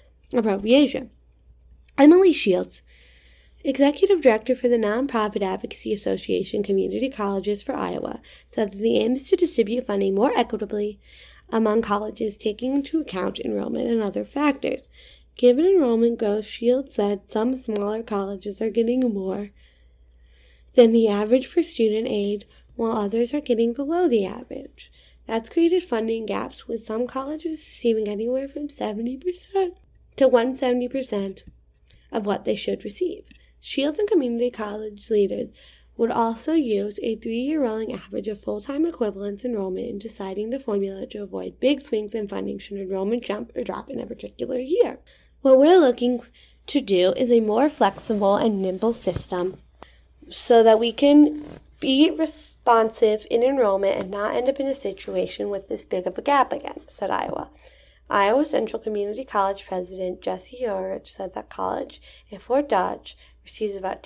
Emily Shields, Executive Director for the Nonprofit Advocacy Association Community Colleges for Iowa, said that the aim is to distribute funding more equitably among colleges, taking into account enrollment and other factors. Given enrollment growth, Shields said some smaller colleges are getting more than the average per student aid, while others are getting below the average. That's created funding gaps, with some colleges receiving anywhere from 70% to 170% of what they should receive. Shields and community college leaders would also use a 3-year rolling average of full-time equivalence enrollment in deciding the formula to avoid big swings in funding should enrollment jump or drop in a particular year. What we're looking to do is a more flexible and nimble system so that we can be responsive in enrollment and not end up in a situation with this big of a gap again, said Iowa. Iowa Central Community College President Jesse Orich said that college in Fort Dodge receives about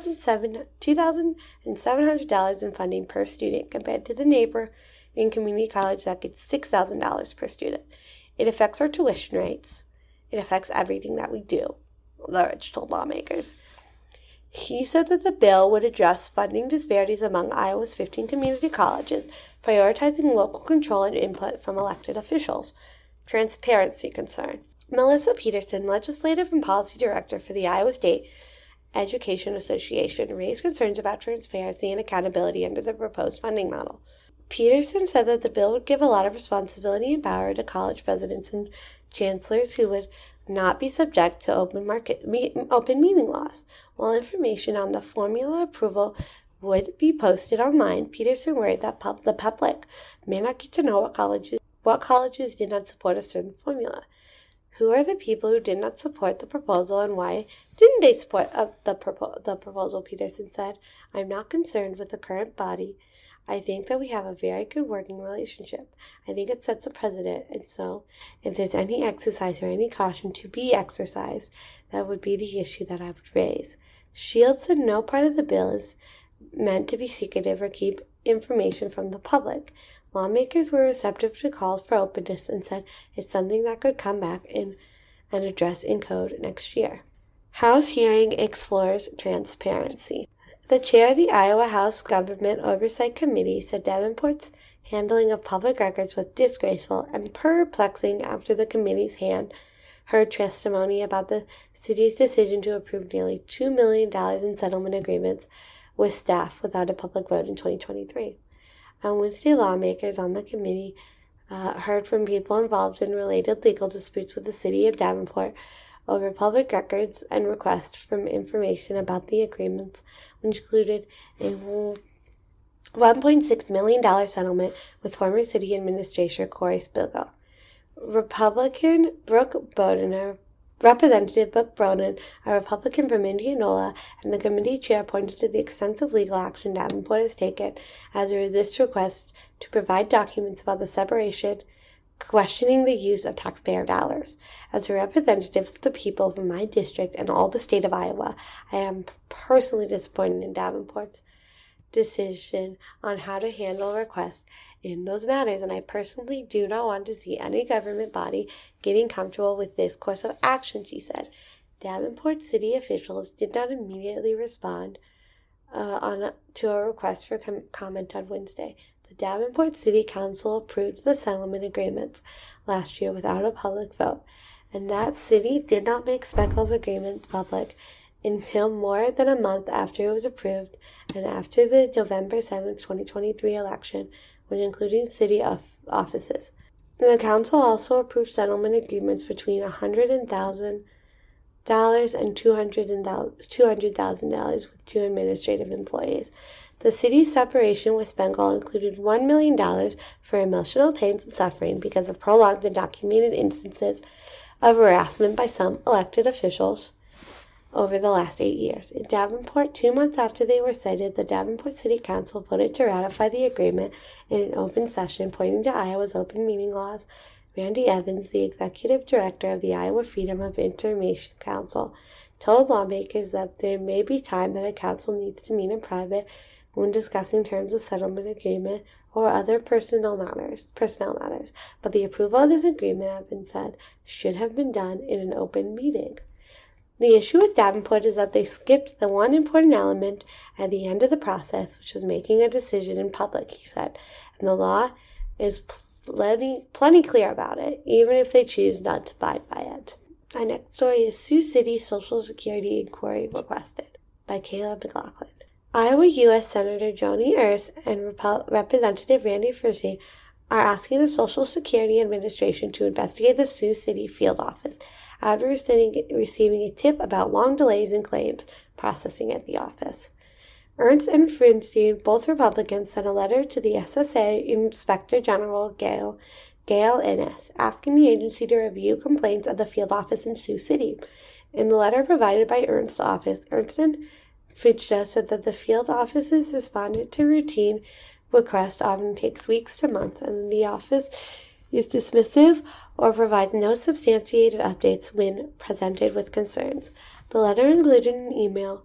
$2,700 in funding per student compared to the neighboring community college that gets $6,000 per student. It affects our tuition rates. It affects everything that we do, Orich told lawmakers. He said that the bill would address funding disparities among Iowa's 15 community colleges, prioritizing local control and input from elected officials. Transparency concern. Melissa Peterson, Legislative and Policy Director for the Iowa State Education Association, raised concerns about transparency and accountability under the proposed funding model. Peterson said that the bill would give a lot of responsibility and power to college presidents and chancellors who would not be subject to open meeting laws. While information on the formula approval would be posted online, Peterson worried that the public may not get to know what colleges did not support a certain formula, Who are the people who did not support the proposal, and why didn't they support the proposal? Peterson said. I'm not concerned with the current body. I think that we have a very good working relationship. I think it sets a precedent, and so if there's any exercise or any caution to be exercised, that would be the issue that I would raise. Shields said no part of the bill is meant to be secretive or keep information from the public. Lawmakers were receptive to calls for openness and said it's something that could come back in and address in code next year. House hearing explores transparency. The chair of the Iowa House Government Oversight Committee said Davenport's handling of public records was disgraceful and perplexing after the committee's heard testimony about the city's decision to approve nearly $2 million in settlement agreements with staff without a public vote in 2023. On Wednesday, lawmakers on the committee heard from people involved in related legal disputes with the city of Davenport over public records and requests for information about the agreements, which included a $1.6 million settlement with former city administrator Corey Spiegel. Representative Brooke Broden, a Republican from Indianola, and the committee chair pointed to the extensive legal action Davenport has taken as a resist request to provide documents about the separation, questioning the use of taxpayer dollars. As a representative of the people of my district and all the state of Iowa, I am personally disappointed in Davenport's decision on how to handle requests in those matters, and I personally do not want to see any government body getting comfortable with this course of action, she said. Davenport city officials did not immediately respond to a request for comment on Wednesday. The Davenport City Council approved the settlement agreements last year without a public vote, and that city did not make Spiegel's agreement public until more than a month after it was approved and after the November 7, 2023 election, when including city offices. And the council also approved settlement agreements between $100,000 and $200,000 with two administrative employees. The city's separation with Spiegel included $1 million for emotional pains and suffering because of prolonged and documented instances of harassment by some elected officials over the last 8 years. In Davenport, 2 months after they were cited, the Davenport City Council voted to ratify the agreement in an open session, pointing to Iowa's open meeting laws. Randy Evans, the executive director of the Iowa Freedom of Information Council, told lawmakers that there may be time that a council needs to meet in private when discussing terms of settlement agreement or other personnel matters, but the approval of this agreement, Evans said, should have been done in an open meeting. The issue with Davenport is that they skipped the one important element at the end of the process, which was making a decision in public, he said, and the law is plenty clear about it, even if they choose not to abide by it. Our next story is Sioux City Social Security Inquiry Requested by Caleb McLaughlin. Iowa U.S. Senator Joni Ernst and Representative Randy Frazee are asking the Social Security Administration to investigate the Sioux City field office after receiving a tip about long delays in claims processing at the office. Ernst and Feinstein, both Republicans, sent a letter to the SSA Inspector General Gail Innes, asking the agency to review complaints of the field office in Sioux City. In the letter provided by Ernst's office, Ernst and Fujita said that the field offices responded to routine requests often takes weeks to months, and the office is dismissive or provides no substantiated updates when presented with concerns. The letter included an email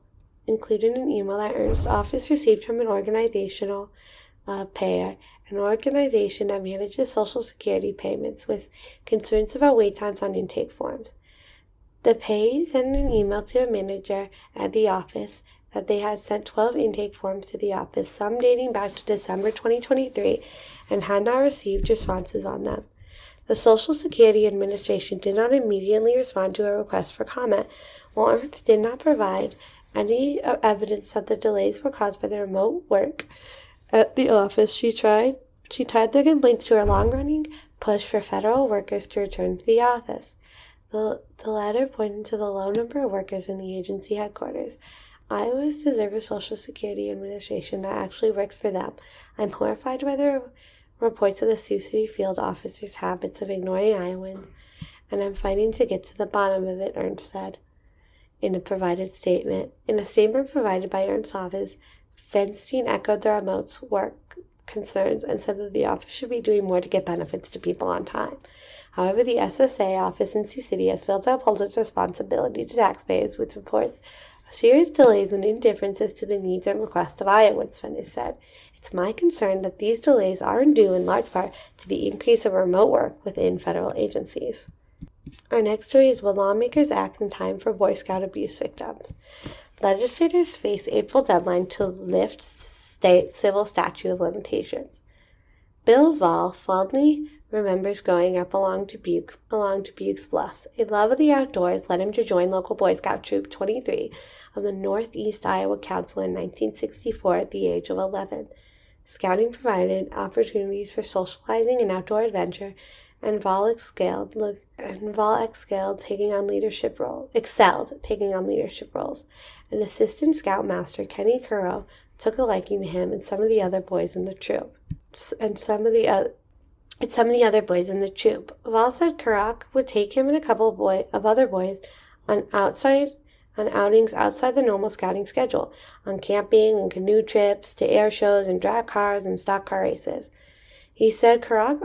that Ernst's office received from an organizational payer, an organization that manages Social Security payments, with concerns about wait times on intake forms. The payee sent an email to a manager at the office that they had sent 12 intake forms to the office, some dating back to December 2023, and had not received responses on them. The Social Security Administration did not immediately respond to a request for comment, while Ernst did not provide any evidence that the delays were caused by the remote work at the office. She tied the complaints to her long-running push for federal workers to return to the office. The letter pointed to the low number of workers in the agency headquarters. Iowans deserve a Social Security Administration that actually works for them. I'm horrified by the reports of the Sioux City field officers' habits of ignoring Iowans and I'm fighting to get to the bottom of it, Ernst said. In a statement provided by Ernst's office, Feinstein echoed the remote's work concerns and said that the office should be doing more to get benefits to people on time. However, the SSA office in Sioux City has failed to uphold its responsibility to taxpayers with reports of serious delays and indifferences to the needs and requests of Iowans, Fennis said. It's my concern that these delays are due in large part to the increase of remote work within federal agencies. Our next story is Will Lawmakers Act in Time for Boy Scout Abuse Victims? Legislators face April deadline to lift state civil statute of limitations. Bill Vall fondly remembers growing up along Dubuque's Bluffs. A love of the outdoors led him to join local Boy Scout Troop 23 of the Northeast Iowa Council in 1964 at the age of 11. Scouting provided opportunities for socializing and outdoor adventure, and Vall excelled taking on leadership roles. An assistant scoutmaster, Kenny Currow, took a liking to him and some of the other boys in the troop. Vall said Kurok would take him and a couple of other boys on outings outside the normal scouting schedule, on camping and canoe trips, to air shows and drag cars and stock car races. He said Kurok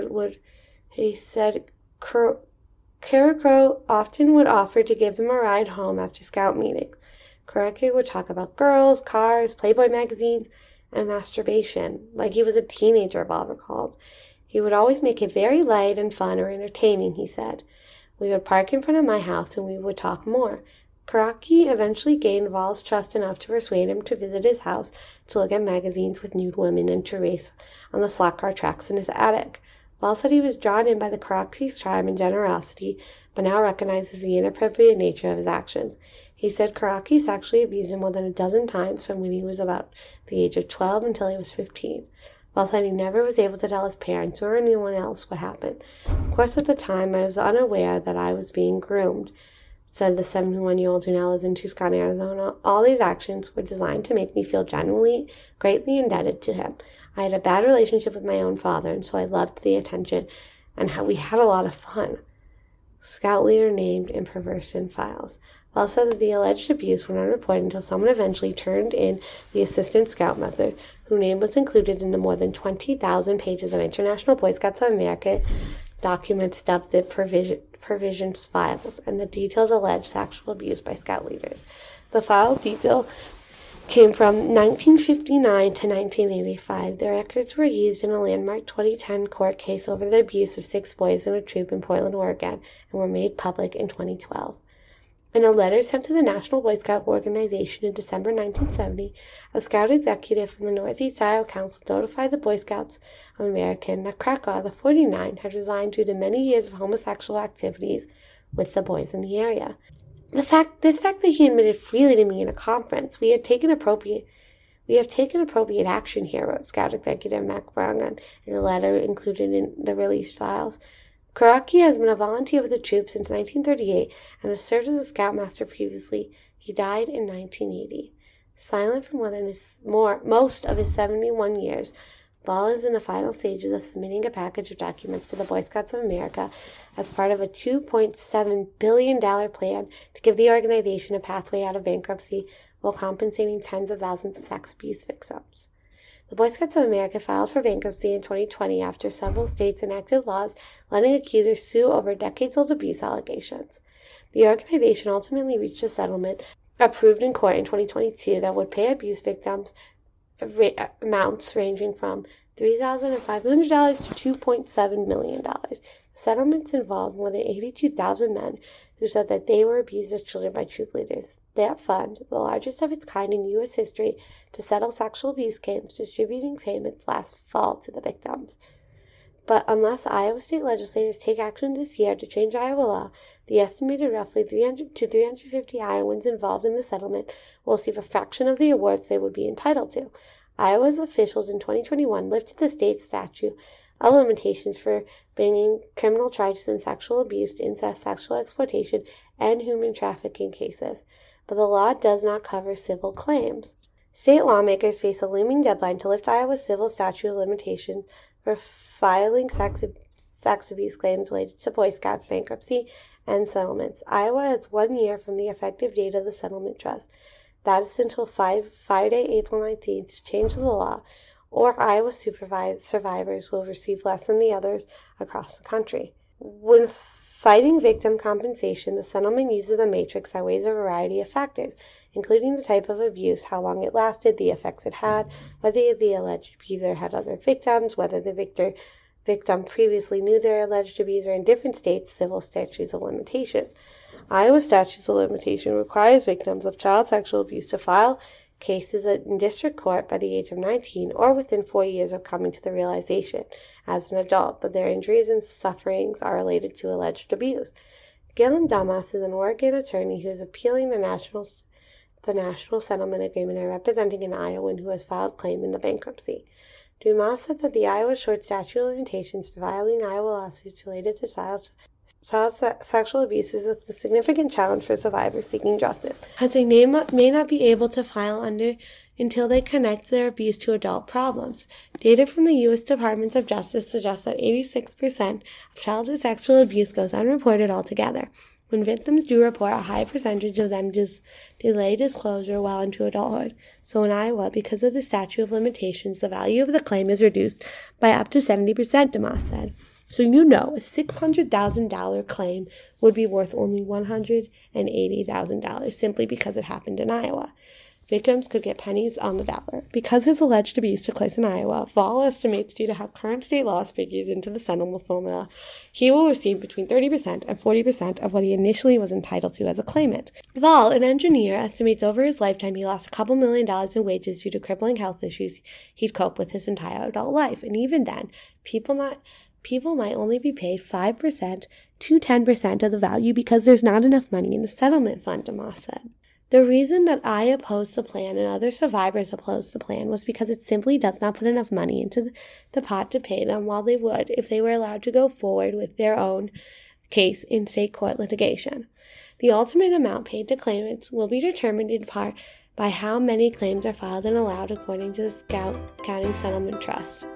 often would offer to give him a ride home after scout meetings. Kurok would talk about girls, cars, Playboy magazines, and masturbation, like he was a teenager, Vall recalled. He would always make it very light and fun or entertaining, he said. We would park in front of my house and we would talk more. Kuraki eventually gained Vall's trust enough to persuade him to visit his house to look at magazines with nude women and to race on the slot car tracks in his attic. Vall said he was drawn in by the Karaki's charm and generosity, but now recognizes the inappropriate nature of his actions. He said Karaki sexually abused him more than a dozen times from when he was about the age of 12 until he was 15. Vall said he never was able to tell his parents or anyone else what happened. Of course, at the time, I was unaware that I was being groomed, said the 71-year-old who now lives in Tucson, Arizona. All these actions were designed to make me feel genuinely, greatly indebted to him. I had a bad relationship with my own father, and so I loved the attention and how we had a lot of fun. Scout leader named in Perversion Files. Vall said that the alleged abuse went unreported until someone eventually turned in the assistant scoutmaster, whose name was included in the more than 20,000 pages of International Boy Scouts of America documents dubbed the Perversions Files, and the details alleged sexual abuse by scout leaders. The file detail came from 1959 to 1985. The records were used in a landmark 2010 court case over the abuse of 6 boys in a troop in Portland, Oregon, and were made public in 2012. In a letter sent to the National Boy Scout Organization in December 1970, a Scout executive from the Northeast Iowa Council notified the Boy Scouts of America that Krakow, the 49, had resigned due to many years of homosexual activities with the boys in the area. This fact that he admitted freely to me in a conference, we have taken appropriate action here, wrote Scout Executive Mac Brangan in a letter included in the released files. Kuraki has been a volunteer with the troop since 1938 and has served as a scoutmaster previously. He died in 1980. Silent for most of his 71 years, Vall is in the final stages of submitting a package of documents to the Boy Scouts of America as part of a $2.7 billion plan to give the organization a pathway out of bankruptcy while compensating tens of thousands of sex abuse victims. The Boy Scouts of America filed for bankruptcy in 2020 after several states enacted laws letting accusers sue over decades-old abuse allegations. The organization ultimately reached a settlement approved in court in 2022 that would pay abuse victims amounts ranging from $3,500 to $2.7 million. The settlements involved more than 82,000 men who said that they were abused as children by troop leaders. That fund, the largest of its kind in U.S. history, to settle sexual abuse claims, distributing payments last fall to the victims. But unless Iowa state legislators take action this year to change Iowa law, the estimated roughly 300 to 350 Iowans involved in the settlement will receive a fraction of the awards they would be entitled to. Iowa's officials in 2021 lifted the state's statute of limitations for bringing criminal charges in sexual abuse, incest, sexual exploitation, and human trafficking cases, but the law does not cover civil claims. State lawmakers face a looming deadline to lift Iowa's civil statute of limitations for filing sex sex abuse claims related to Boy Scouts bankruptcy and settlements. Iowa has 1 year from the effective date of the settlement trust. That is until Friday, April 19th, to change the law, or Iowa survivors will receive less than the others across the country. When fighting victim compensation, the settlement uses a matrix that weighs a variety of factors, including the type of abuse, how long it lasted, the effects it had, whether the alleged abuser had other victims, whether the victim previously knew their alleged abuser. In different states, civil statutes of limitation. Iowa statutes of limitation requires victims of child sexual abuse to file cases in district court by the age of 19 or within 4 years of coming to the realization as an adult that their injuries and sufferings are related to alleged abuse. Gillen Dumas is an Oregon attorney who is appealing the national settlement agreement and representing an Iowan who has filed claim in the bankruptcy. Dumas said that the Iowa short statute of limitations for filing Iowa lawsuits related to child sexual abuse is a significant challenge for survivors seeking justice, as they may not be able to file until they connect their abuse to adult problems. Data from the U.S. Department of Justice suggests that 86% of childhood sexual abuse goes unreported altogether. When victims do report, a high percentage of them delay disclosure well into adulthood. So in Iowa, because of the statute of limitations, the value of the claim is reduced by up to 70%, Dumas said. So a $600,000 claim would be worth only $180,000 simply because it happened in Iowa. Victims could get pennies on the dollar. Because his alleged abuse took place in Iowa, Vall estimates, due to how current state laws figures into the settlement formula, he will receive between 30% and 40% of what he initially was entitled to as a claimant. Vall, an engineer, estimates over his lifetime he lost a couple $1 million in wages due to crippling health issues he'd cope with his entire adult life. And even then, people might only be paid 5% to 10% of the value because there's not enough money in the settlement fund, Dumas said. The reason that I opposed the plan and other survivors opposed the plan was because it simply does not put enough money into the pot to pay them while they would if they were allowed to go forward with their own case in state court litigation. The ultimate amount paid to claimants will be determined in part by how many claims are filed and allowed according to the Scout County Settlement Trust.